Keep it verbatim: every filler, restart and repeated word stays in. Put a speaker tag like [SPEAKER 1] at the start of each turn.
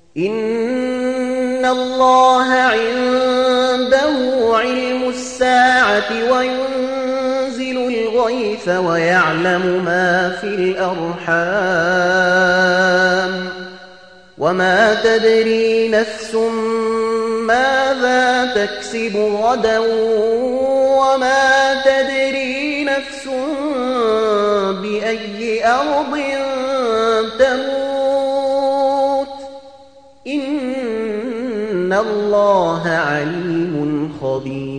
[SPEAKER 1] إن الله عنده علم الساعة وينزل الغيث ويعلم ما في الأرحام وما تدري نفس ماذا تكسب غدا وما تدري نفس بأي أرض تموت إن الله عليم خبير.